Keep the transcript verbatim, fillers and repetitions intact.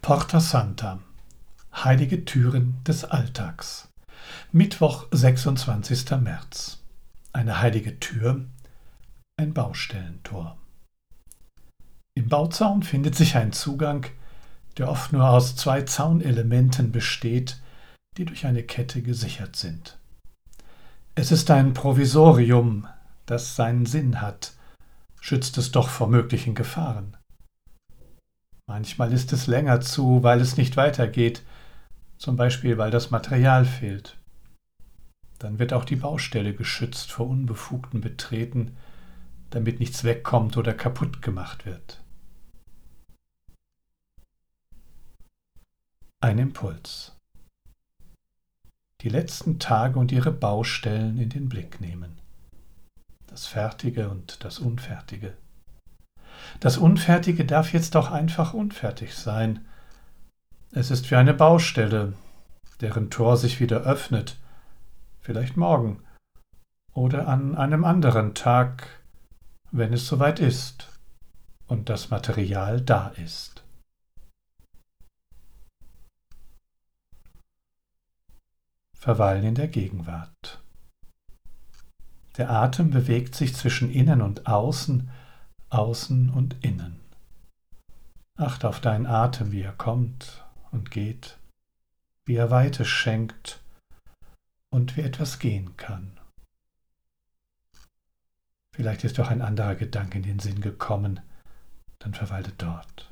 Porta Santa. Heilige Türen des Alltags. Mittwoch, sechsundzwanzigster März. Eine heilige Tür, ein Baustellentor. Im Bauzaun findet sich ein Zugang, der oft nur aus zwei Zaunelementen besteht, die durch eine Kette gesichert sind. Es ist ein Provisorium, das seinen Sinn hat, schützt es doch vor möglichen Gefahren. Manchmal ist es länger zu, weil es nicht weitergeht, zum Beispiel weil das Material fehlt. Dann wird auch die Baustelle geschützt vor unbefugtem Betreten, damit nichts wegkommt oder kaputt gemacht wird. Ein Impuls. Die letzten Tage und ihre Baustellen in den Blick nehmen. Das Fertige und das Unfertige. Das Unfertige darf jetzt auch einfach unfertig sein. Es ist wie eine Baustelle, deren Tor sich wieder öffnet, vielleicht morgen oder an einem anderen Tag, wenn es soweit ist und das Material da ist. Verweilen in der Gegenwart. Der Atem bewegt sich zwischen innen und außen, außen und innen. Achte auf deinen Atem, wie er kommt und geht, wie er Weite schenkt und wie etwas gehen kann. Vielleicht ist doch ein anderer Gedanke in den Sinn gekommen, dann verweile dort.